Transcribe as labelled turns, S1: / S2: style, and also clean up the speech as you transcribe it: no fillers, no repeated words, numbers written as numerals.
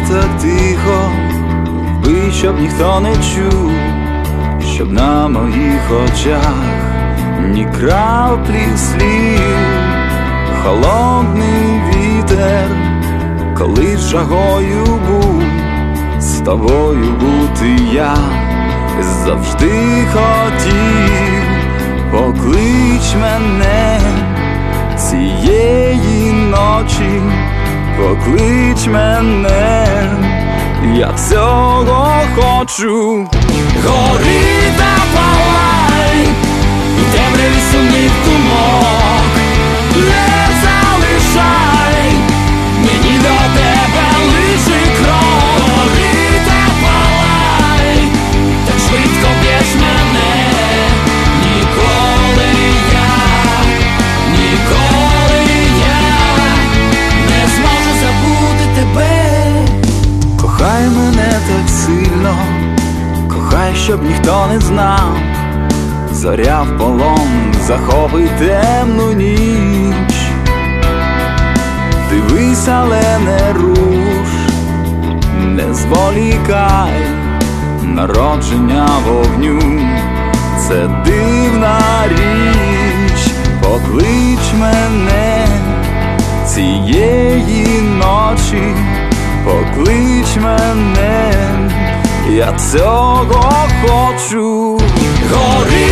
S1: так тихо, вбий, щоб ніхто не чув, щоб на моїх очах ні краплі слів. Холодний вітер, коли жагою був, з тобою бути я завжди хотів. Поклич мене цієї ночі, поклич мене, я цього хочу.
S2: Гори та палай, у темряві сумних думок, не залишай мені до тебе лише крок. Гори та палай, так швидко б'єш мене, ніколи я не зможу забути тебе.
S1: Кохай мене так сильно, кохай, щоб ніхто не знав. Зоря в полон захопить темну ніч. Дивись, але не руш, не зволікай. Народження вогню — це дивна річ. Поклич мене цієї ночі, поклич мене, я цього хочу.
S2: Гори